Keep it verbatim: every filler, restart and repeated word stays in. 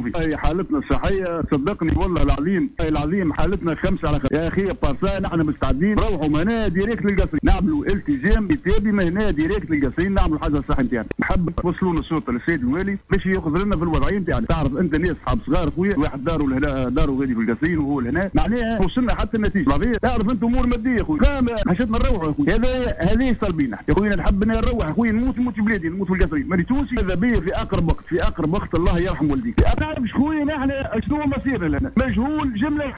شوفي اي حالتنا الصحيه صدقني والله العظيم العظيم حالتنا خمسه على خمسه يا اخي. بارسا نحن مستعدين نروحوا من هنا ديريكت للقصرين، نعملوا التزام كتابي من هنا ديريكت للقصرين، نعملوا حاجه صح نتاعنا. نحب توصلوا الصوت للسيد الوالي باش ياخذ لنا في الوضعيه نتاعنا. تعرف انت ناس اصحاب صغار خويا، واحد داروا لهنا داروا غادي في القصرين وهو لهنا، معناها وصلنا حتى النتيجه. تعرف انت امور ماديه خويا، حاجتنا نروحوا يا خويا. هذا هذه صلبينا يا خويا، نحب نروح يا خويا، نموت نموت في بلادي، نموت في القصرين. ماني تونسي ماذا بيا في اقرب وقت، في اقرب وقت الله يرحم والديك. تعرف شكون احنا شنو مصيرنا لنا؟ مجهول جمله.